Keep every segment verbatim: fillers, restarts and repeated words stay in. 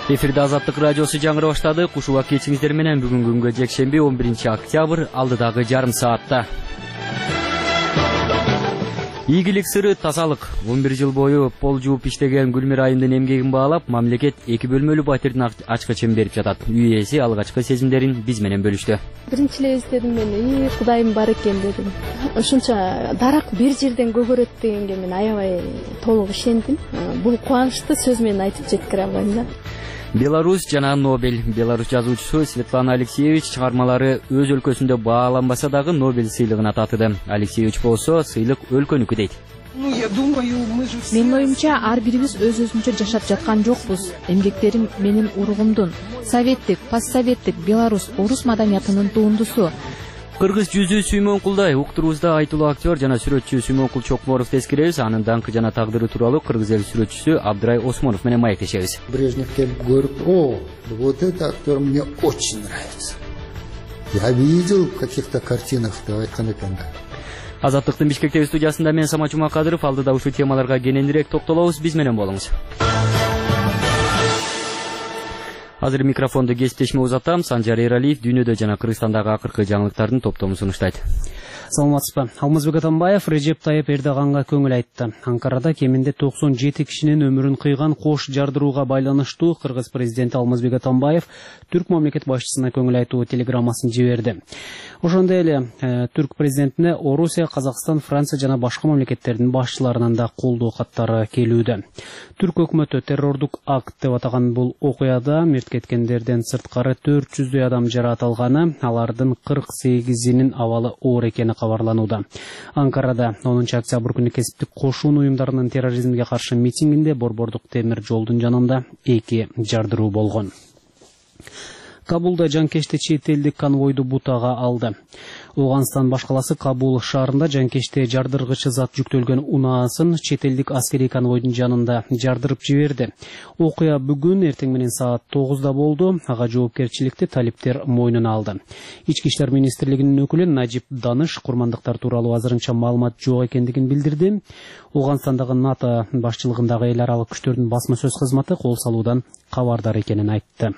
Эфирде Азаттык радиосу жаңыра баштады. Кушуга кечиңиздер менен бүгүнкү күнгө жекшемби он биринчи октябрь алдыдагы жарым саатта. Ийгилик сыры тазалык. он бир жыл бою пол жууп иштеген Гүлмир айымдын эмгегин баалап, мамлекет эки бөлмөлүү батирдин ачкычын берип жатат. Үй ээси алгачкы сезимдерин биз менен бөлүштү. Биринчи эле эстедим мен, "И, Кудайым бар экен" дедим. Ушунча дарак бир жерден көгөрөт дегенге мен аябай толук ишендим. Бул кубанычты сөз менен айтып жеткире албайм да. Беларусь жана Нобель. Беларусь жазуучусу Светлана Алексеевич чыгармалары өз өлкөсүндө бааланбаса дагы Нобель сыйлыгына татыды. Алексеевич болсо сыйлык өлкөнүкү дейт. Менин оюмча ар бирибиз өз-өзүнчө жашап жаткан жокпуз. Эмгектерим менин уругумдун. Советтик, постсоветтик Беларусь орус маданиятынын туындусу. Кыргыз жүзү Сүймөнкулдай уктурубузда айтылуу актер жана сүрөтчү Сүймөнкул Чокморовду эскеребиз. Анын даңкы жана тагдыры тууралуу кыргыз эл сүрөтчүсү Абдрай Осмонов менен маектешебиз. Брежнев келип көрүп, "О, вот этот актер мне очень нравится. Я видел в каких-то картинах", деп айткан экен да. Азаттыктын Бишкектеги студиясында мен Самат Жумакадыров. Алдыда ушул темаларга кененирээк токтолобуз. Биз менен болуңуз. Азыр микрофонду кесиптешиме узатам. Санжар Эралиев дүйнөдө жана Кыргызстандагы акыркы жаңылыктардын топтомун сунуштайт. Саламатсызбы. Алмазбек Атамбаев Режеп Тайып Эрдоганга көңүл айтты. Анкарада кеминде токсон жети кишинин өмүрүн кыйган кош жардырууга байланыштуу Кыргыз президенти Алмазбек Атамбаев түрк мамлекет башчысына көңүл айтуу телеграммасын жиберди. Ошондой эле э, түрк президентине Орусия, Казакстан, Франция жана башка мамлекеттердин башчыларынан да колдоо каттары келүүдө. Түрк өкмөтү террордук акт деп атаган бул окуяда мерт кеткендерден сырткары төрт жүздөй адам жараат алганы, алардын кырк сегизинин абалы оор экени кабарланууда. Анкарада онунчу октябрь күнү кесиптик кошуун уюмдарынын терроризмге каршы митингинде Борбордук темир жолдун жанында эки жардыруу болгон. Кабулда жанкешти чет элдик конвойду бутага алды. Оганстан баш каласы Кабул шаарында жанкешти жардыргычы зат жүктөлгөн унаасын чет элдик аскерий конвойдун жанында жардырып жиберди. Окуя бүгүн эртең менен саат тогузда болду. Ага жоопкерчиликти талиптер мойнуна алды. Ички иштер министрлигинин өкүлү Najib Даныш курмандыктар тууралуу азырынча маалымат жок экендигин билдирди. Оганстандагы НАТО башчылыгындагы эл аралык күчтөрдүн басма сөз кызматы кол салуудан кабардар экенин айтты.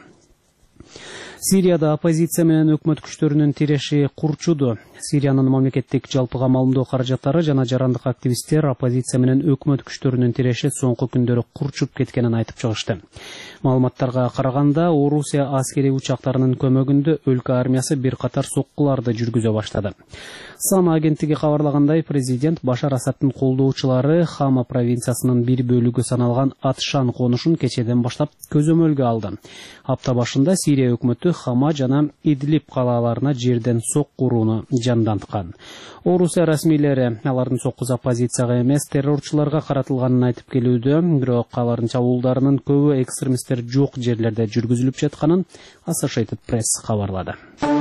Сирияда оппозиция менен өкмөт күчтөрүнүн тиреши курчуду. Сириянын мамлекеттик жалпыга маалымдоо каражаттары жана жарандык активисттер оппозиция менен өкмөт күчтөрүнүн тиреши соңку күндөрү курчуп кеткенин айтып чыгышты. Маалыматтарга караганда, Орусия аскерий учактарынын көмөгүндө өлкө армиясы бир катар соккуларды жүргүзө баштады. Сама агенттиги кабарлагандай, президент Башар Асадтын колдоочулары Хама провинциясынын бир бөлүгү саналган Атшан конушун кечеден баштап көзөмөлгө алды. Апта башында Сирия өкмөтү Хама жана Идлиб калаларына жерден сокку урууну жанданткан. Орусия расмийлери алардын соккузу оппозицияга эмес, террорчуларга каратылганын айтып келүүдө, бирок алардын чабуулдарынын көбү экстремисттер жок жерлерде жүргүзүлүп жатканын Associated Press кабарлады.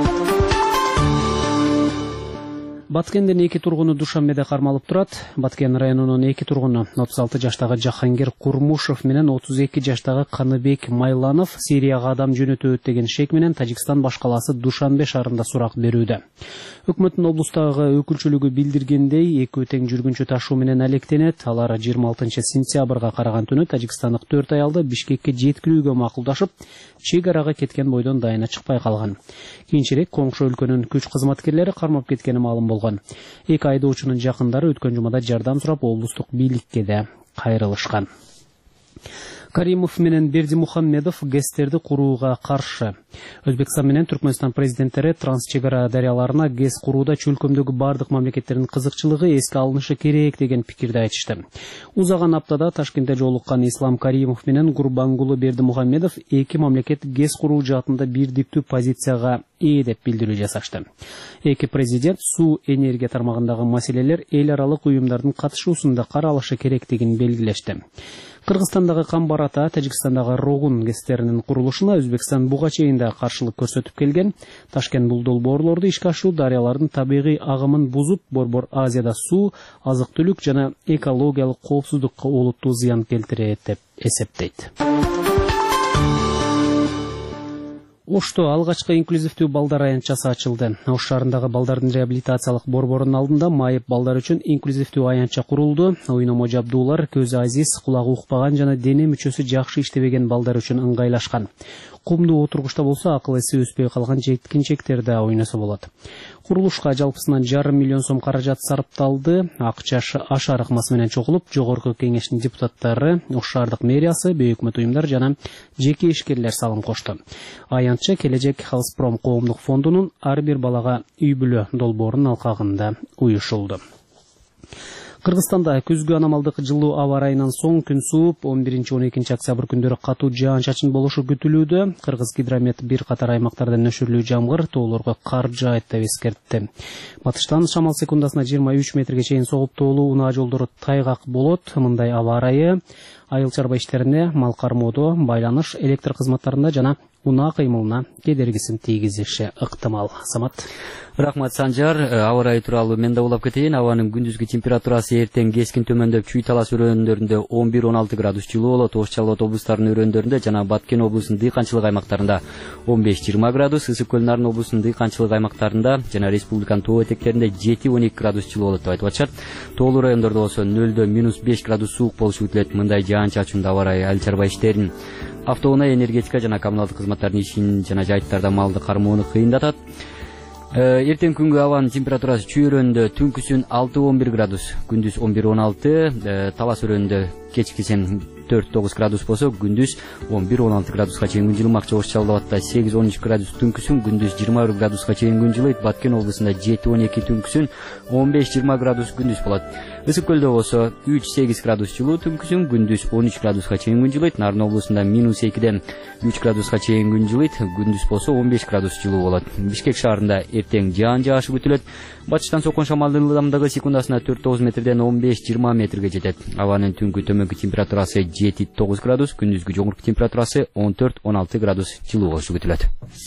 Баткендин эки тургуну Душанбеде кармалып турат. Баткен районунун эки тургуну отуз алты жаштагы Жахангир Курмушев менен отуз эки жаштагы Каныбек Майланов Сирияга адам жөнөтөт деген шек менен Тажикстан баш каласы Душанбе шаарында сурак берүүдө. Өкмөттүн облустагы өкүлчүлүгү билдиргендей, экөө тең жүргүнчү ташуу менен алектенет. Алар жыйырма алтынчы сентябрга караган түнү Тажикстандык төрт аялды Бишкекке жеткирүүгө макулдашып, чек арага кеткен бойдон дайына чыкпай калган. Кийинчерээк коңшу өлкөнүн күч кызматкерлери кармап кеткени маалым болгон. Эки айдоочунун жакындары өткөн жумада жардам сурап облустук бийликке да кайрылышкан. Каримов менен Бердимухамедов ГЭСтерди курууга каршы. Өзбекстан менен Түркмөнстан президенттери транс-чек ара дарыяларына ГЭС курууда чөлкөмдөгү бардык мамлекеттердин кызыкчылыгы эске алынышы керек деген пикирди айтышты. Узаган аптада Ташкентте жолуккан Ислам Каримов менен Гурбангулы Бердимухамедов эки мамлекет ГЭС куруу жаатында бирдиктүү позицияга ээ деп билдирүү жасашты. Эки президент суу энергия тармагындагы маселелер эл аралык уюмдардын катышуусунда каралышы керектигин белгилешти. Кыргызстандагы Камбарата, Тажикстандагы Рогун ГЭСтеринин курулушуна Өзбекстан буга чейин да каршылык көрсөтүп келген. Ташкент бул долбоорлорду ишке ашыруу дарыялардын табигый агымын бузуп, Борбор Азияда суу, азык-түлүк жана экологиялык коопсуздукка олуттуу зыян келтирет деп эсептейт. Ошто алгачкы инклюзивдүү балдар аянтчасы ачылды. Ош шаарындагы балдардын реабилитациялык борборунун алдында майып балдар үчүн инклюзивдүү аянтча курулду. Ойномо жабдуулар көзү азиз, кулагы укпаган жана дене мүчөсү жакшы иштебеген балдар үчүн ыңгайлашкан. Кумдуу отургучта болсо акыл эси өспөй калган жеткинчектер да ойносо болот. Курулушка жалпысынан жарым миллион сом каражат сарпталды. Акча ашар ыкмасы менен чогулуп, жогорку кеңештин депутаттары, Ош шаардык мэриясы, бейөкмөт уюмдар жана жеке ишкерлер салым кошту. Аянтча келечек Халспром коомдук фондунун ар бир балага үй бүлө долбоорунун алкагында уюшулду. Кыргызстанда күзгү аномалдык жылуу аба ырайынан соң күн сууп, он биринчи он экинчи октябрь күндөрү катуу жаан-чачын болушу күтүлүүдө. Кыргыз гидромет бир катар аймактарда нөшүрлүү жамгыр, тоолорго кар жаайт деп эскертти. Батыштан шамал секундасына жыйырма үч метрге чейин согуп, тоолуу унаа жолдору тайгак болот. Мындай аба ырайы айыл чарба иштерине, мал кармоодо, байланыш, электр кызматтарында жана унаа кыймылына кедергисин тийгизиши ыктымал. Самат. Рахмат Санжар. Аба ырайы тууралуу мен да улап кетейин. Абанын күндүзгү температурасы эртең кескин төмөндөп, Чүй Талас өрөөндарында он бир он алты градус жылуу болот. Ош Чалбат облустарынын өрөөндарында жана Баткен облусунун дыйканчылык аймактарында он беш жыйырма градус, Ысык көл Нарын облусунун дыйканчылык аймактарында жана республиканын тоо этектеринде жети он эки градус жылуу болот деп айтып атышат. Тоолуу райондордо болсо нөлдө минус беш градус суук болушу күтүлөт. Мындай жаан-чачындуу аба ырайы айыл чарба иштерин, автоунаа, энергетика жана коммуналдык кызматтардын ишин жана жайыттарда малды кармоону кыйындатат. Эртең күнгү абанын температурасы Чүй өрөөнүндө түнкүсүн алты он бир градус, күндүз он бир он алты, Талас өрөөнүндө кечкисен төрт тогуз градус болсо, күндүз он бир он алты градуска чейин күн жылымак. Ош Чалбатта сегиз он үч градус түнкүсүн, күндүз жыйырма бир градуска чейин күн жылыйт. Баткен облусунда жети он эки түнкүсүн, он беш жыйырма градус күндүз болот. Ысык көлдө болсо үч сегиз градус жылуу түнкүсүн, күндүз он үч градуска чейин күн жылыйт. Нарын облусунда минус экиден үч градуска чейин күн жылыйт, күндүз болсо он беш градус жылуу болот. Бишкек шаарында эртең жаан жаашы күтүлөт. Батыштан соккон шамалдын ылдамдыгы секундасына төрт тогуз метрден он беш жыйырма метрге жетет. Абанын түнгү төмөнкү температурасы жети тогуз градус, күндүзгү жогорку температурасы он төрт он алты градус жылуу болушу күтүлөт.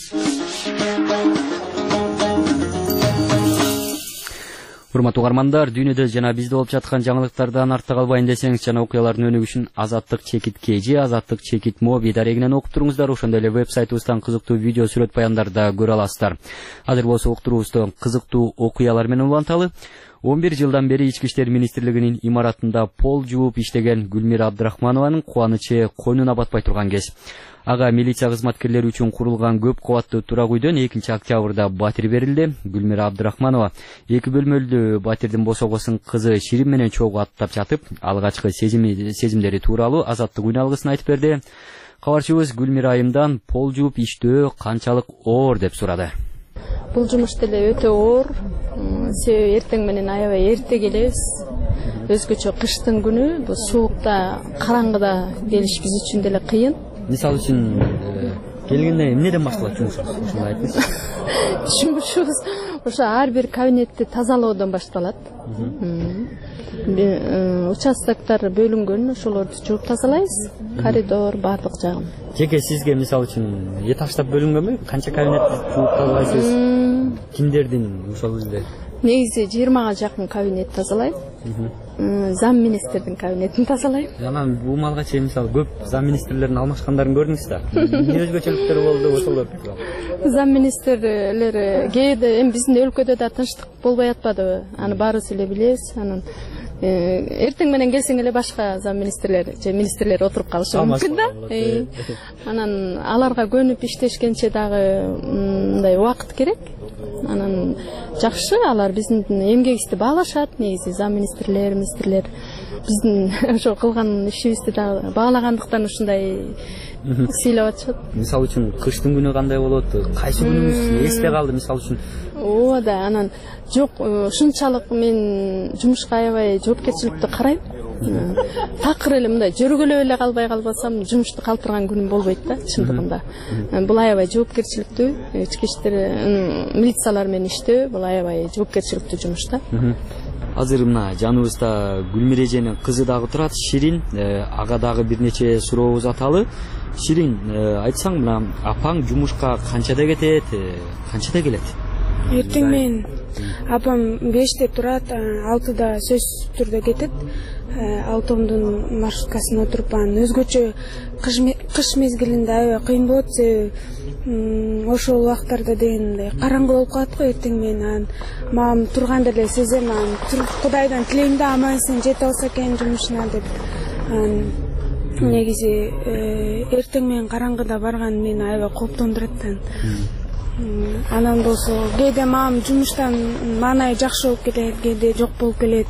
Урматтуу угармандар, дүйнөдө жана бизде болуп жаткан жаңылыктардан артта калбайын десеңиз жана окуялардын өнүгүшүн Азаттык чекит кж, Азаттык чекит моби дарегинен окуп туруңуздар. Ошондой эле веб-сайтыбыздан кызыктуу видео сүрөт баяндарды да көрө аласыздар. Азыр болсо уктуруубузду кызыктуу окуялар менен уланталы. он бир жылдан бери Ички иштер министрлигинин имаратында пол жууп иштеген Гүлмира Абдрахманованын кубанычы койнуна батпай турган кез. Ага милиция кызматкерлери үчүн курулган көп кабаттуу турак үйдөн экинчи октябрда батир берилди. Гүлмира Абдрахманова эки бөлмөлүү батирдин босогосун кызы Ширин менен чогуу аттап жатып, алгачкы сезимдери тууралуу Азаттык үн алгысын айтып берди. Кабарчыбыз Гүлмира айымдан пол жууп иштөө канчалык оор деп сурады. Бул жумуш деле өтө оор. Себеби эртең менен аябай эрте келебиз. Өзгөчө кыштын күнү, бул суукта, караңгыда келиш биз үчүн деле кыйын. Мисалы үчүн келгенде эмнеден башталат жумушуңуз? Ошондой айтыңыз. Жумушубуз ошо ар бир кабинетти тазалоодон башталат. Участоктор бөлүнгөн, ошолорду жууп тазалайбыз. Коридор бардык жагын. Жеке сизге мисалы үчүн этаждап бөлүнгөнбү? Канча кабинетти жууп тазалайсыз? Кимдердин ошол эле? Негизи жыйырмага жакын кабинет тазалайм. Зам министрдин кабинетин тазалайм. Жана бул малга чейин мисалы көп зам министрлердин алмашкандарын көрдүңүз да. Эмне өзгөчөлүктөр болду ошолор? Зам министрлер кээде эми биздин өлкөдө да тынчтык болбой атпадыбы? Аны баарыбыз эле билебиз. Анан эртең менен келсең эле башка зам министрлер же министрлер отуруп калышы мүмкүн да. Анан аларга көнүп иштешкенче дагы мындай убакыт керек. Анан жакшы, алар биздин эмгегибизди баалашат. Негизи зам министрлер, министрлер биздин ошо кылган ишибизди дагы баалагандыктан ушундай сыйлап атышат. Мисалы үчүн кыштын күнү кандай болот? Кайсы күнүңүз эсте калды мисалы үчүн? Ооба да, анан жок, ушунчалык мен жумушка аябай жоопкерчиликтүү карайм. Такыр эле мындай жөргөлөп эле калбай калбасам, жумушту калтырган күнүм болбойт да, чындыгында. Бул аябай жоопкерчиликтүү, ички иштер милициялар менен иштөө, бул аябай жоопкерчиликтүү жумуш да. Азыр мына жаныбызда Гүлмира эженин кызы дагы турат, Ширин. Ага дагы бир нече сурообуз аталы. Ширин, айтсаң мына апаң жумушка канчада кетет, канчада келет? Эртең менен апам беште турат, алтыда сөз түрдө кетет. Алтомдун маршруткасына отуруп, анан өзгөчө кыш мезгилинде аябай кыйын болот. Себеби ошол убактарда деген мындай караңгы болуп калат го эртең менен. Анан мамам турганда эле сезем, анан Кудайдан тилейм да аман эсен жете алса экен жумушуна деп. Анан негизи эртең менен караңгыда барган мени аябай кооптондурат да. Анан болсо кээде мамам жумуштан маанай жакшы болуп келет, кээде жок болуп келет.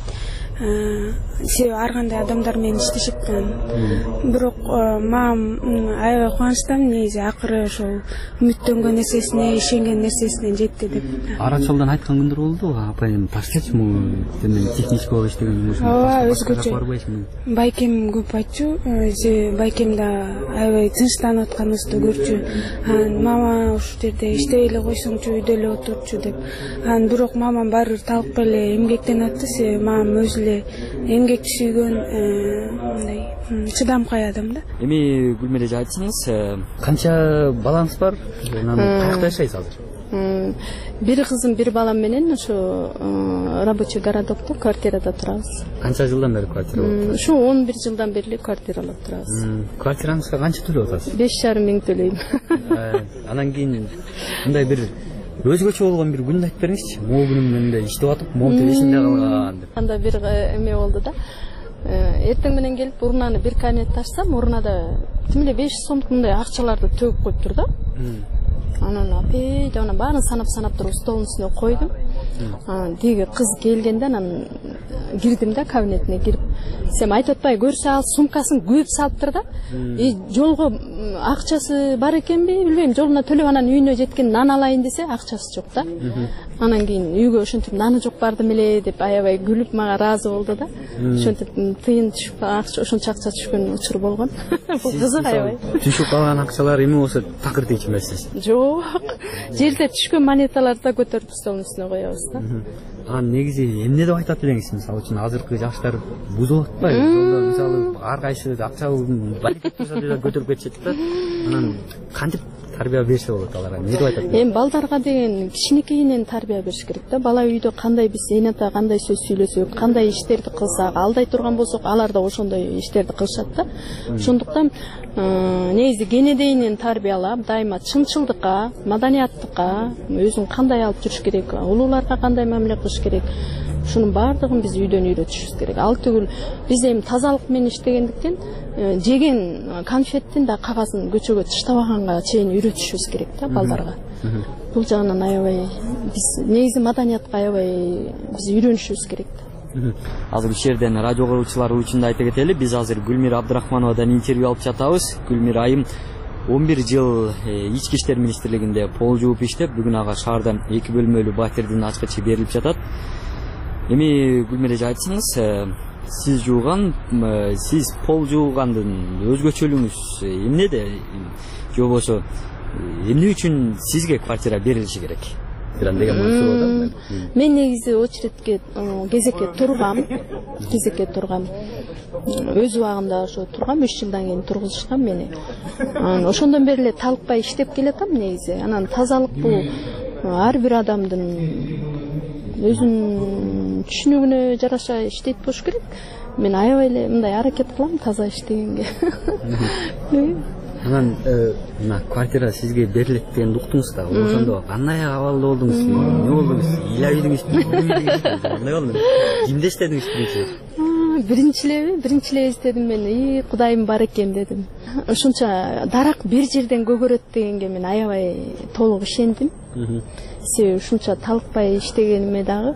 Себеби ар кандай адамдар менен иштешет да. Бирок мамам аябай кубанычтамын, негизи акыры ошол үмүттөнгөн нерсесине, ишенген нерсесине жетти деп. Ара жолдон айткан күндөр болду, апа эми таштачымы, мен техничка болуп иштеген жумушум. Ооба, өзгөчө. Байкем көп айтчу, себеби байкем да аябай тынчтанып атканыбызды көрчү. Анан мама ушул жерде иштей эле койсоңчу, үйдө эле отурчу деп. Анан бирок мамам баары бир талкпай эле эмгектенип атты, себеби мамам өзү эле эмгек сүйгөн мындай чыдамкай адам да. Эми Гүлмир эже айтсаңыз, канча балаңыз бар? Анан каякта жашайсыз азыр? Бир кызым, бир балам менен ошо рабочий городокто квартирада турабыз. Канча жылдан бери квартира болуп? Ушу он бир жылдан бери эле квартиралап турабыз. Квартираңызга канча төлөп атасыз? беш жарым миң төлөйм. Анан кийин мындай бир өзгөчө болгон бир күндү айтып бериңизчи. Могу күнүм менде иштеп атып, момтеп эсимде калган деп. Анда бир эме болду да. Эртең менен келип урнаны бир кабинетти ачсам, урнада тим эле беш сомдук мындай акчаларды төгүп коюптур да. Анан апей деп анан баарын санап-санап туруп столдун үстүнө койдум. Анан тиги кыз келгенде анан кирдим да, кабинетине кирип. Сен айтып атпай, көрсө ал сумкасын көп салыптыр да. И жолго акчасы бар экенби, билбейм, жолуна төлөп анан үйүнө жеткен нан алайын десе, акчасы жок да. Анан кийин үйгө ошентип наны жок бардым эле деп аябай күлүп мага ыраазы болду да. Ошентип тыйын түшүп, акча ошончо акча түшкөн учур болгон. Бул кызык аябай. Түшүп калган акчалар эми болсо такыр тийчү эмессиз? Жок. Жерде түшкөн монеталарды да көтөрүп столдун үстүнө коебуз да. Анан негизи эмне деп айтат элеңиз? Мисалы үчүн азыркы жаштар бузулуп атпайбы? Жолдо мисалы ар кайсы акча барекет турса деле көтөрүп кетишет да. Анан кантип тарбия берсе болот аларга? Эмне деп айтат? Эми балдарга деген кичинекейинен тарбия бериш керек да. Бала үйдө кандай биз эне ата кандай сөз сүйлөсөк, кандай иштерди кылсак, алдай турган болсок, алар да ошондой иштерди кылышат да. Ошондуктан негизи кенедейинен тарбиялап, дайыма чынчылдыкка, маданияттыкка, өзүн кандай алып жүрүш керек, улууларга кандай мамиле кылыш керек, ушунун баардыгын биз үйдөн үйрөтүшүбүз керек. Ал түгүл биз эми тазалык менен иштегендиктен жеген конфеттин да кагазын көчөгө таштабаганга чейин үйрөтүшүбүз керек да балдарга. Бул жагынан аябай биз негизи маданиятка аябай биз үйрөнүшүбүз керек да. Азыр иш жерден радио көрүүчүлөр үчүн да айта кетели, биз азыр Гүлмир Абдрахмановадан интервью алып жатабыз. Гүлмир айым он бир жыл ички иштер министрлигинде пол жууп иштеп, бүгүн ага шаарда эки бөлмөлүү батирдин ачкычы берилип жатат. Эми Гүлмир эже айтсаңыз, сиз жууган, сиз пол жуугандын өзгөчөлүгүңүз эмнеде? Же болбосо эмне үчүн сизге квартира берилиши керек? Мен негизи очередке, кезекке тургам, кезекке тургам. Өз убагында ошо тургам, үч жылдан кийин тургузушкан мени. Ошондон бери эле талыкпай иштеп келатам негизи. Анан тазалык бул ар бир адамдын өзүнүн түшүнүгүнө жараша иштейт болуш керек. Мен аябай эле мындай аракет кылам таза иштегенге. Анан мына квартира сизге берилет дегенди уктуңуз да. Ошондо кандай абалда болдуңуз? Эмне болдуңуз? Ыйлабыйдыңызбы? Кандай болду? Кимде иштедиңиз биринчи? Биринчи элеби? Биринчи эле издедим мен. И Кудайым бар экен дедим. Ушунча дарак бир жерден көгөрөт дегенге мен аябай толук ишендим. Себеби ушунча талыкпай иштегениме дагы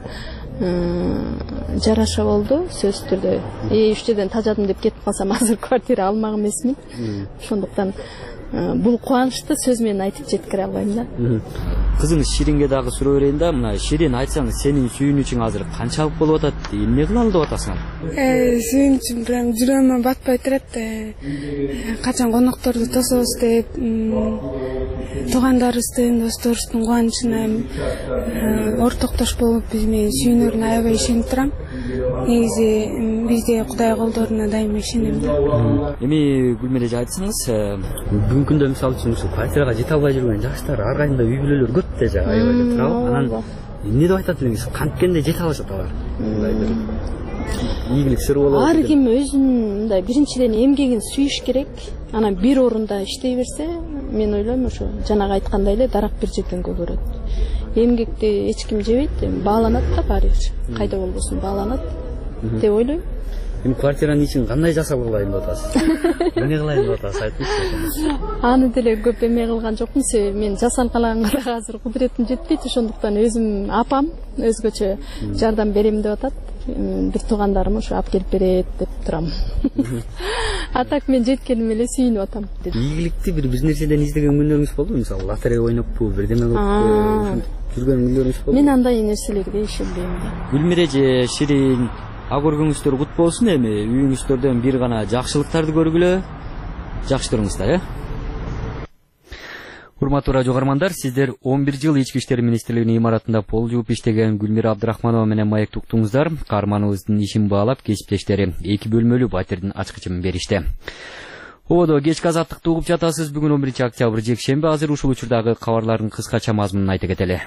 жараша болду сөзсүз түрдө. И үч жерден тажадым деп кетип калсам азыр квартира алмак эмесмин. Ошондуктан бул кубанычты сөз менен айтып жеткире албайм да. Кызыңыз Ширинге дагы суроо берейин да. Мына Ширин, айтсаңыз, сенин сүйүнүчүң азыр канчалык болуп атат? Эмне кылалы деп атасың? Э, сүйүнүчүм прям жүрөгүмө батпай турат. Качан конокторду тособуз деп, туугандарыбыздын, досторубуздун кубанычына ортоктош болуп биз менен сүйүнөрүнө аябай ишенип турам. Негизи бизде Кудай колдоруна дайыма ишенем да. Эми Гүлмир эже айтсаңыз, бүгүнкү күндө мисалы үчүн ушу квартирага жете албай жүргөн жаштар ар кайында үй бүлөлөр көп да жа, аябай эле турабы. Анан эмне деп айтат элеңиз? Канткенде жете алышат алар? ийгилик сыр болот. Ар ким өзүнүн мындай биринчиден эмгегин сүйүш керек. Анан бир орунда иштей берсе, мен ойлойм ошо жанагы айткандай эле дарак бир жерден көгөрөт. Эмгекти эч ким жебейт, бааланат да баары бир. Кайда болбосун бааланат деп ойлойм. Эми квартиранын ичин кандай жасап кылайын деп атасыз? Эмне кылайын деп атасыз, айтыңызчы. Аны деле көп эме кылган жокмун, себеби мен жасалганга да азыр кудуретим жетпейт, ошондуктан өзүм апам өзгөчө жардам берем деп атат. Бир туугандарым ошо алып келип берет деп турам. А так мен жеткеним эле сүйүнүп атам. Ийгиликти бир бир нерседен издеген күндөрүңүз болдубу? Мисалы лотерея ойноппу, бирдеме кылыппу, жүргөн күндөрүңүз болдубу? Мен андай нерселерге ишенбейм да. Гүлмире же Ширин, а көргөнүңүздөр кут болсун. Эми үйүңүздөрдөн бир гана жакшылыктарды көргүлө. Жакшы туруңуздар, э? Урматтуу радио угармандар, сиздер он бир жыл Ички иштер министрлигинин имаратында пол жууп иштеген Гүлмира Абдрахманова менен маек туктуңуздар. Каарманыбыздын ишин баалап, кесиптештери эки бөлмөлүү батирдин ачкычын беришти. Ободо кечки азаттыкты угуп жатасыз. Бүгүн он биринчи октябрь жекшемби. Азыр ушул учурдагы кабарлардын кыскача мазмунун айта кетели.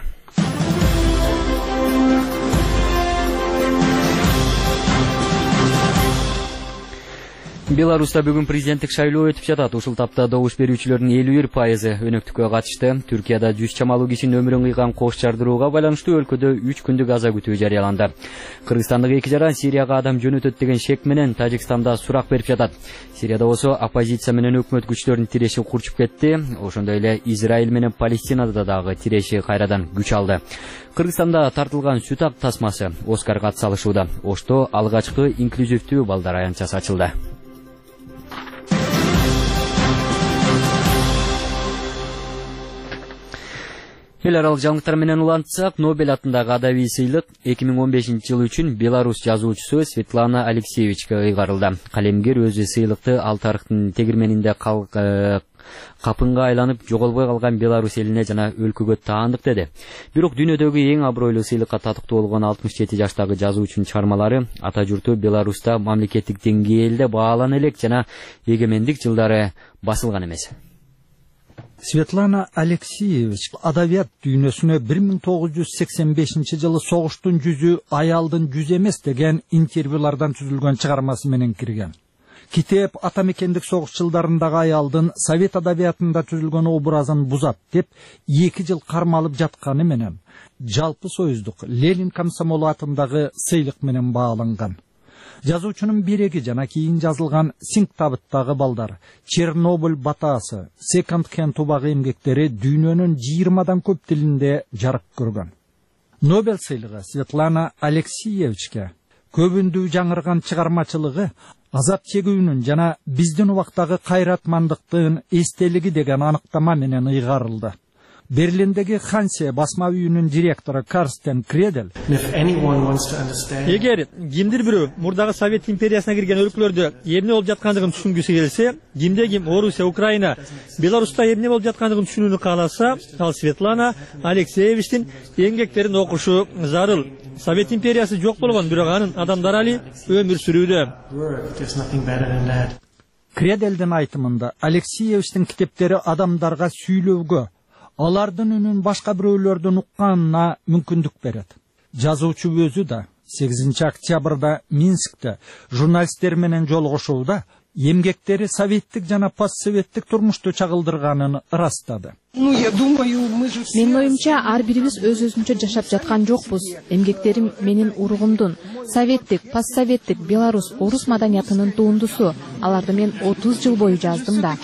Беларуста бүгүн президенттик шайлоо өтүп жатат. Ушул тапта добуш берүүчүлөрдүн элүү бир пайызы өнөктүккө катышты. Түркияда жүз чамалуу кишинин өмүрүн кыйган кош жардырууга байланыштуу өлкөдө үч күндүк аза күтүү жарыяланды. Кыргызстандык эки жаран Сирияга адам жөнөтөт деген шек менен Тажикстанда сурак берип жатат. Сирияда болсо оппозиция менен өкмөт күчлөрүнүн тиреши курчуп кетти. Ошондой эле Израиль менен Палестинада дагы тиреши кайрадан күч алды. Кыргызстанда тартылган сүт ак тасмасы Оскарга атсалышууда. Ошто алгачкы инклюзивдүү балдар аянтчасы ачылды. Эл аралык жаңылыктар менен улантсак, Нобель атындагы адабий сыйлык эки миң он бешинчи жыл үчүн Беларусь жазуучусу Светлана Алексеевичке ыйгарылды. Калемгер өзү сыйлыкты ал тарыхтын тегирменинде капынга айланып жоголбой калган Беларусь элине жана өлкөгө таандык деди. Бирок дүйнөдөгү эң абройлуу сыйлыкка татыктуу болгон алтымыш жети жаштагы жазуучунун чыгармалары ата журту Беларуста мамлекеттик деңгээлде баалана элек жана эгемендик жылдары басылган эмес. Светлана Алексеевич адабият дүйнөсүнө бир миң тогуз жүз сексен бешинчи жылы согуштун жүзү аялдын жүзү эмес деген интервьюлардан түзүлгөн чыгармасы менен кирген. Китеп атамекендик согуш жылдарындагы аялдын совет адабиятында түзүлгөн образын бузат деп эки жыл кармалып жатканы менен жалпы союздук Ленин комсомолу атындагы сыйлык менен бааланган. Жазуучунун биреги жана кийин жазылган Синг табыттагы балдар, Чернобыль батасы, Second Hand тубагы эмгектери дүйнөнүн жыйырмадан көп тилинде жарык көргөн. Нобель сыйлыгы Светлана Алексеевичке көбүндүү жаңырган чыгармачылыгы, азап чегүүнүн жана биздин убактагы кайратмандыктын эстелиги деген аныктама менен ыйгарылды. Берлиндеги Хансе басма үйүнүн директору Карстен Кредель: Эгер кимдир бирөө мурдагы Совет империясына кирген өлкөлөрдө эмне болуп жаткандыгын түшүнгүсү келсе, кимде ким Орусия, Украина, Беларуста эмне болуп жаткандыгын түшүнүүнү кааласа, ал Светлана Алексеевичтин эмгектерин окушу зарыл. Совет империясы жок болгон, бирок анын адамдары али өмүр сүрүүдө. Кредельдин айтымында Алексеевичтин китептери адамдарга сүйлөөгө, алардын үнүн башка бирөөлөрдөн укканына мүмкүндүк берет. Жазуучу өзү да сегизинчи октябрда Минскте журналисттер менен жолугушууда эмгектери советтик жана постсоветтик турмушту чагылдырганын ырастады. Менин оюмча, ар бирибиз өз-өзүнчө жашап жаткан жокпуз. Эмгектерим менин уругумдун. Советтик, постсоветтик, Беларусь, орус маданиятынын туындусу. Аларды мен отуз жыл бою жаздым да.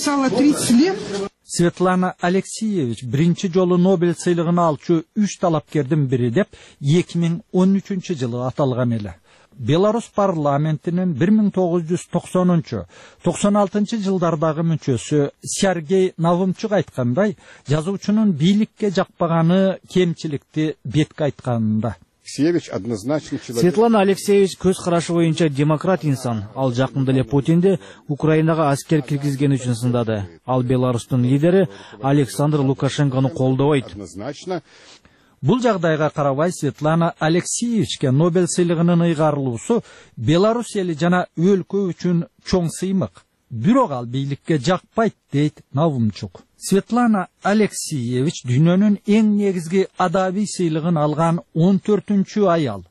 Светлана Алексеевич биринчи жолу Нобель сыйлыгын алчу үч талапкердин бири деп эки миң он үчүнчү жылы аталган эле. Беларусь парламентинин бир миң тогуз жүз токсонунчу токсон алтынчы жылдардагы мүчөсү Сергей Навумчук айткандай, жазуучунун бийликке жакпаганы кемчиликти бетке айтканында. Светлана Алексеевич көз карашы боюнча демократ инсан. Ал жакында эле Путинди Украинага аскер киргизген үчүн сындады. Ал Беларустун лидери Александр Лукашенкону колдобойт. Бул жагдайга карабай Светлана Алексеевичке Нобель сыйлыгынын ыйгарылуусу Беларусь эли жана өлкө үчүн чоң сыймык. Бирок ал бийликке жакпайт, дейт Навумчук. Светлана Алексеевич дүйнөнүн эң негизги адабий сыйлыгын алган он төртүнчү аял.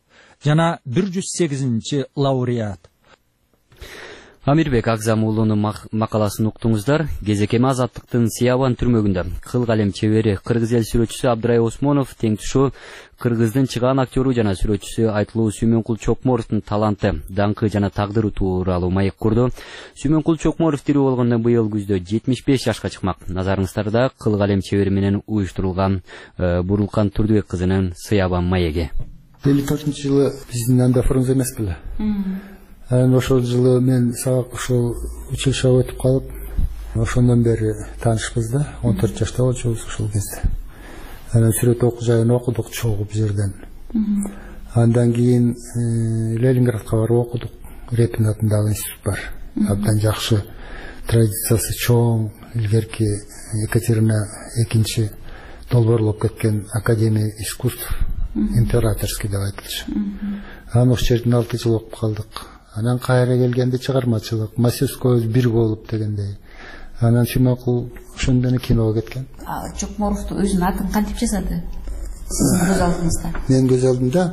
жана бир жүз сегизинчи лауреат. Амирбек Акзам уулунун макаласын уктуңуздар. Кезекеме Азаттыктын Сиябан түрмөгүндө кыл калем чебери кыргыз эл сүрөтчүсү Абдрай Осмонов тең тушу Кыргыздын чыгаан актёру жана сүрөтчүсү айтылуу Сүймөнкул Чокморовдун таланты, даңкы жана тагдыры тууралуу маек курду. Сүймөнкул Чокморов тирүү болгондо быйыл күздө жетимиш беш жашка чыкмак. Назарыңыздарда кыл калем чебери менен уюштурулган Бурулкан Турдубек кызынын Сиябан маеги. элүү төртүнчү жылы биздин анда фронт эмес беле. Анан ошол жылы мен сабак ошол училище өтүп калып, ошондон бери таанышпыз да, он төрт жашта болчубуз ошол кезде. Анан сүрөт окуу жайын окудук чогуу бул жерден. Андан кийин Ленинградка барып окудук. Репин атындагы институт бар. Абдан жакшы, традициясы чоң, илгерки Екатерина экинчи долбоорлоп кеткен Академия искусств, императорский деп айтылчу. Анан ошол жерден алты жыл окуп калдык. Анан кайра келгенде чыгармачылык, мастерскойбуз бир болуп дегендей. Анан Сүймөнкул ошондон киного кеткен. Чокморовду өзүнүн атын кантип жасады? Сиздин көз алдыңызда. Мен көз алдымда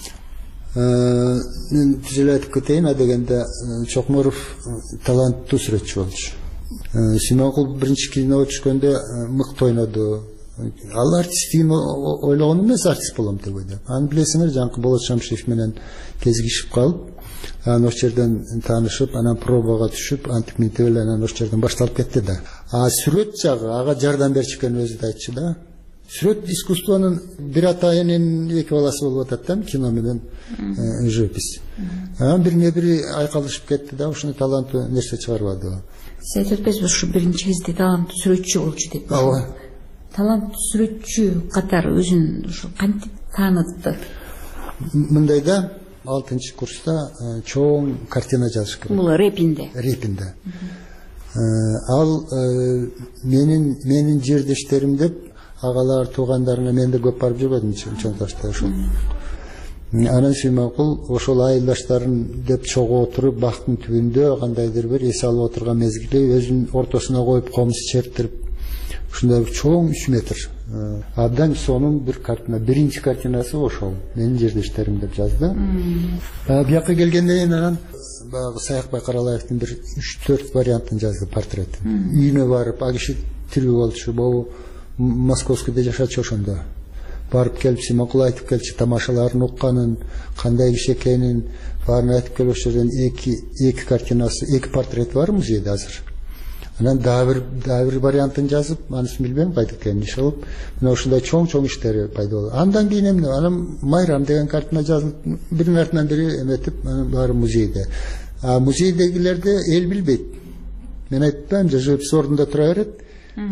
мен түзүлүп айтып кетейин, а дегенде Чокморов таланттуу сүрөтчү болчу. Сүймөнкул биринчи киного түшкөндө мыкты ойноду. Ал артист дейм ойлогон эмес, артист болом деп ойлойм. Аны билесиңер, жаңкы Болот Шамшиев менен кезигишип калып, анан ошол жерден таанышып, анан пробага түшүп, антип минтип эле анан ошол жерден башталып кетти да. А сүрөт жагы ага жардам берчү экенин өзү да айтчу да. Сүрөт искусствонун бир атайынын эки баласы болуп атат да, кино менен живопись. Анан бирине бири айкалышып кетти да, ушуну таланттуу нерсе чыгарбады. Сиз айтып атпайсызбы, ушу биринчи кезде таланттуу сүрөтчү болчу деп? Ооба. Таланттуу сүрөтчү катары өзүн ушу кантип таанытты? Мындай да, алтынчы курста чоң картина жазыш керек. Бул Репинде. Репинде. Ал менин менин жердештерим деп агалар туугандарына мен да көп барып жүрбөдүм чоң ташта ошол. Анан Сүймөнкул ошол айылдаштарын деп чогуу отуруп бактын түбүндө кандайдыр бир эс алып отурган мезгили өзүнүн ортосуна коюп комуз чертирип ушундай үч метр. Абдан сонун бир картина, биринчи картинасы ошол. Менин жердештерим деп жазды. Бияка келгенде анан баягы Саякбай Каралаевдин бир үч төрт вариантын жазды, портрет. Үйүнө барып, а киши тирүү болчу, могу Московскийде жашачу ошондо. Барып келип, Сүймөнкул айтып келчү, тамашаларын укканын, кандай киши экенин, баарын айтып келип, ошол жерден эки эки картинасы, эки портрет бар музейде азыр. Анан дагы бир дагы бир вариантын жазып, анысын билбейм кайда экенин иш алып, мына ушундай чоң-чоң иштери пайда болду. Андан кийин эмне, анан Майрам деген картина жазылып, биринин артынан бири эметип, анан баары музейде. А музейдегилерде эл билбейт. Мен айтпайм, живопись ордунда тура берет.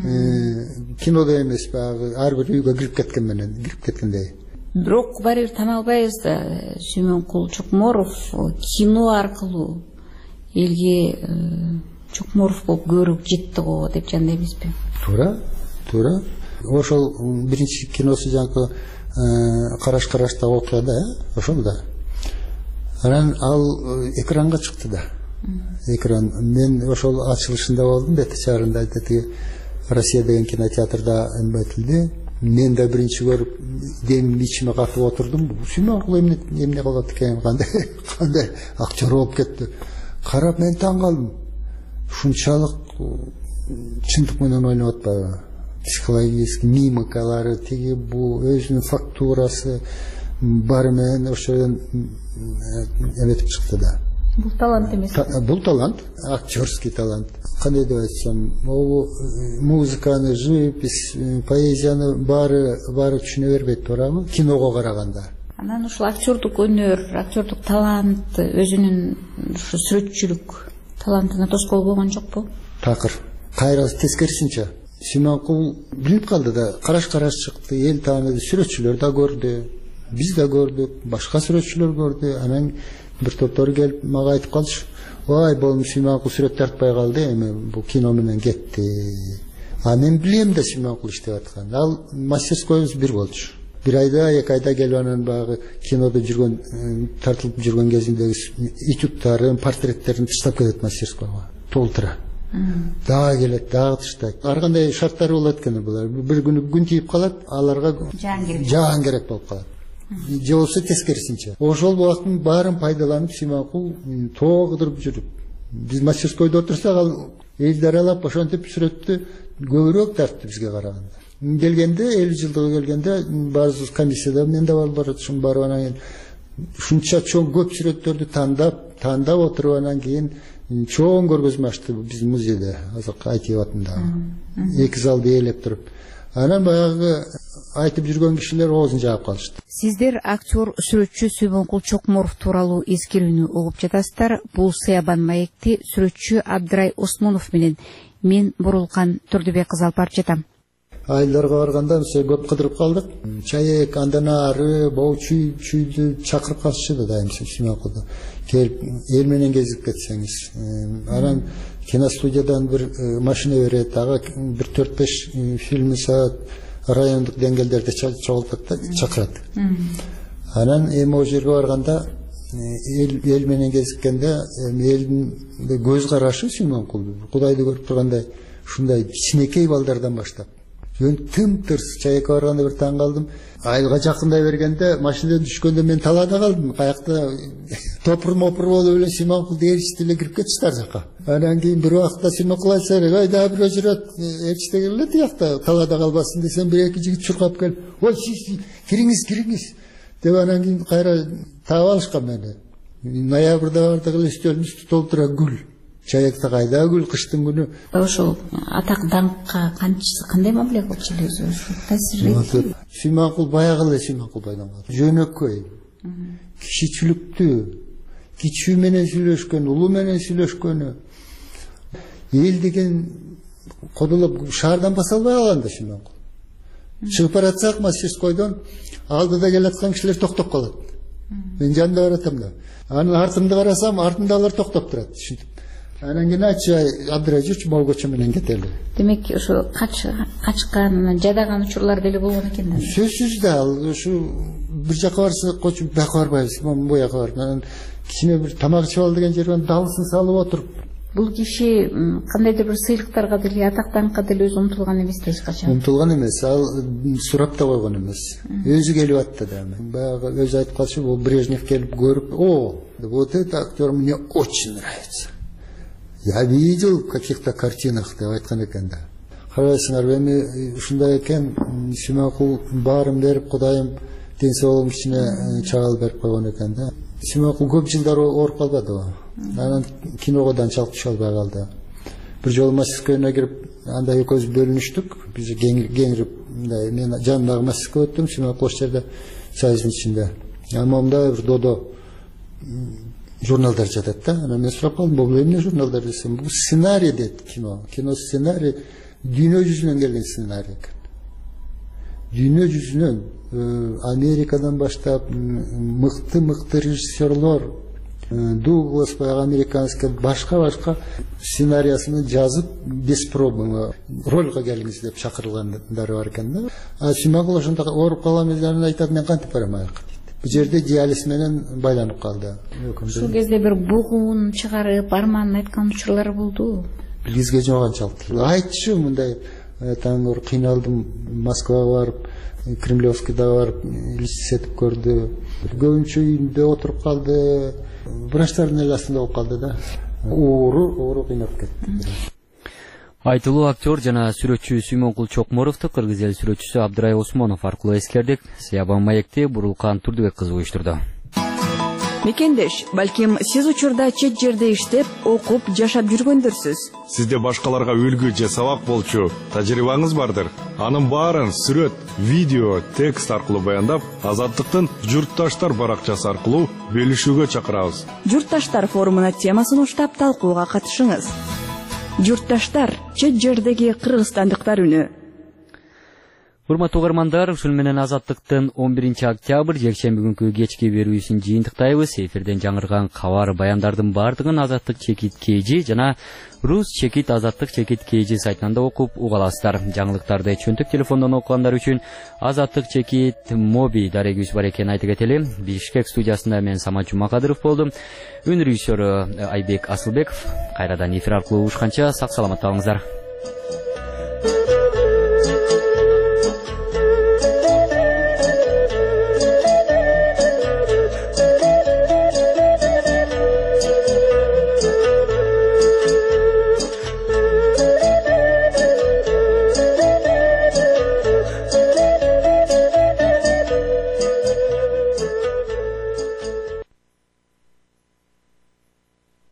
Кинодо эмес, баягы ар бир үйгө кирип кеткен менен, кирип кеткендей. Бирок баары бир таана албайбыз да, Сүймөнкул Чокморов кино аркылуу элге Чокморов болуп көрүп жетти го деп жандайбызбы? Туура, туура. Ошол биринчи киносу жаңкы караш-карашта окуя да, ошол да. Анан ал экранга чыкты да. Экран. Мен ошол ачылышында болдум, бети шаарында, тиги Россия деген кинотеатрда эметилди. Мен да биринчи көрүп, демим ичиме катып отурдум. Сүймөнкул эмне эмне кылат экен, кандай кандай актер болуп кетти. Карап мен таң калдым. Ушунчалык чындык менен ойноп атпайбы? Психологический мимикалары, тиги бу өзүнүн фактурасы бары менен ошол эметип чыкты да. Бул талант эмес. Бул талант, актерский талант. Кандай деп айтсам, могу музыканы, живопись, поэзияны бары бары түшүнө бербейт, туурабы? Киного караганда. Анан ушул актердук өнөр, актердук талант өзүнүн ушу сүрөтчүлүк талантына тоскоол болгон жокпу? Такыр. Кайра тескерисинче. Сүймөнкул билип калды да, караш-караш чыкты, эл тааныды, сүрөтчүлөр да көрдү, биз да көрдүк, башка сүрөтчүлөр көрдү. Анан бир топтор келип мага айтып калчу, "Ой, бул Сүймөнкул сүрөт тартпай калды, эми бул кино менен кетти." А мен билем да Сүймөнкул иштеп аткан. Ал мастерскойбуз бир болчу. Бир айда, эки айда келип анан баягы кинодо жүргөн, тартылып жүргөн кезиндеги этюдтарын, портреттерин таштап кетет мастерскойго. Толтура. Дагы келет, дагы таштайт. Ар кандай шарттары болот экен булар. Бир күнү күн тийип калат, аларга жаан керек болуп калат. же болбосо тескерисинче. Ошол убакыттын баарын пайдаланып Симакул тоо кыдырып жүрүп, биз мастерскойдо отурсак ал элди аралап ошентип сүрөттү көбүрөөк тартты бизге караганда. Келгенде элүү жылдыгы келгенде баарыбыз комиссияда мен да алып баратышым барып анан кийин ушунча чоң көп сүрөттөрдү тандап тандап отуруп анан кийин чоң көргөзмө ачты биздин музейде азыр айтып атында эки залды ээлеп туруп анан баягы айтып жүргөн кишилер оозун жаап калышты. Сиздер актер сүрөтчү Сүймөнкул Чокморов тууралуу эскерүүнү угуп жатасыздар. Бул Сыябан маекти сүрөтчү Абдрай Осмонов менен мен Бурулкан Турдубек кызы алып барып жатам. Айылдарга барганда биз көп кыдырып калдык. Чаек, андан ары, боучуй, чүйдү чакырып калышчу да дайым Сүймөнкулду. Келип эл менен кезип кетсеңиз. Анан киностудиядан бир машина берет, ага бир төрт беш фильм саат райондук деңгээлдерде чогултат да чакырат. Анан эми о жерге барганда эл эл менен кезиккенде элдин көз карашы Сүймөнкул Кудайды көрүп тургандай ушундай кичинекей балдардан баштап жөн тым-тырс чайекке барганда бир таң калдым. Айылга жакындай бергенде машинадан түшкөндө мен талаада калдым. Каякта топур-мопур болуп эле Сүймөнкул дээрчти эле кирип кетишти ар жака. Анан кийин бир убакта Сүймөнкул айтса, "Ой, дагы бирөө жүрөт, эрчте келе тиякта талаада калбасын" десем, бир эки жигит чуркап келип, "Ой, сиз кириңиз, кириңиз" деп анан кийин кайра таап алышкан мени. Ноябрда бардык эле үстөлдүн үстү толтура гүл. Чаекте кайда гүл кыштын күнү. Ошол атак даңкка кандай мамиле кылчу өзү? Таасир. Сүймөнкул баягы эле Сүймөнкул байланган. Жөнөкөй. Кичичиликтүү, кичүү менен сүйлөшкөн, улуу менен сүйлөшкөнү. Эл деген кодолоп шаардан баса албай калган да Сүймөнкул. Чыгып баратсак мастерскойдон алдыда келаткан кишилер токтоп калат. Мен жанында баратам да. Анын артымда карасам, артында алар токтоп турат. Анан кийин айтчу, Абдрай жүрчү, могу көчө менен кетели. Демек, ошо качкан, жадаган учурлар деле болгон экен да. Сөзсүз да, ушу бир жака барса, кочу бияка барбайбыз, бу жака барып, анан кичине бир тамак ичип ал деген жерден дабысын салып отуруп. Бул киши кандайдыр бир сыйлыктарга деле, атак даңкка деле өзү умтулган эмес да эч качан. Умтулган эмес, ал сурап да койгон эмес. Өзү келип атты да. Баягы өзү айтып калчу, бул Брежнев келип көрүп, "О, вот этот актер мне очень нравится. Я видел в каких-то картинах", деп айткан экен да. Карайсыңар, эми ушундай экен, Сүймөнкул баарын берип, Кудайым ден соолугун кичине чагал берип койгон экен да. Сүймөнкул көп жылдар ооруп калбадыбы? Анан киного да анчалык түшө албай калды. Бир жолу мастерскойуна кирип, анда экөөбүз бөлүнүштүк. Биз кеңирип, мындай мен жанымдагы мастерской өттүм, Сүймөнкул ошол жерде сайыздын ичинде. Амамда бир додо журналдар жатат да. Анан мен сурап калдым, бул эмне журналдар десем, бул сценарий дейт кино. Кино сценарий дүйнө жүзүнөн келген сценарий экен. Дүйнө жүзүнөн Америкадан баштап мыкты-мыкты режиссерлор, Дуглас, баягы американский, башка-башка сценарийсин жазып, без пробы ролго келиңиз деп чакырылгандары бар экен да. А Сүймөнкул ошондо ооруп калган мезгилинде айтат, мен кантип барам аяка. Бу жерде диализ менен байланып калды. Ушул кезде бир бугун чыгарып, арманын айткан учурлары болду. Билгизге жок анчалык. Айтчу мындай, таң кыйналдым, Москвага барып, Кремлевскийда барып, листетип көрдү. Көбүнчө үйүндө отуруп калды. Врачтардын эле астында болуп калды да. Оору, оору кыйнап кетти. Айтылуу актер жана сүрөтчү Сүймөнкул Чокморовду кыргыз эл сүрөтчүсү Абдрай Осмонов аркылуу эскердик. Сыябан маекти Бурулкан Турдубек кызы уюштурду. Мекендеш, балким сиз учурда чет жерде иштеп, окуп, жашап жүргөндөрсүз. Сизде башкаларга үлгү же сабак болчу тажрыйбаңыз бардыр. Анын баарын сүрөт, видео, текст аркылуу баяндап, Азаттыктын Журтташтар баракчасы аркылуу бөлүшүүгө чакырабыз. Журтташтар форумуна темасын уштап талкууга катышыңыз. Журтташтар, чет жердеги кыргызстандыктар үнү. Урматтуу угармандар, ушул менен Азаттыктын он биринчи октябрь жекшемби күнкү кечки берүүсүн жыйынтыктайбыз. Эфирден жаңырган кабар баяндардын бардыгын Азаттык чекит kg жана Рус чекит Азаттык чекит kg сайтынан да окуп уга аласыздар. Жаңылыктарды чөнтөк телефондон окугандар үчүн Азаттык чекит моби дарегибиз бар экенин айта кетели. Бишкек студиясында мен Самат Жумакадыров болдум. Үн режиссеру Айбек Асылбеков. Кайрадан эфир аркылуу угушканча сак саламатта болуңуздар.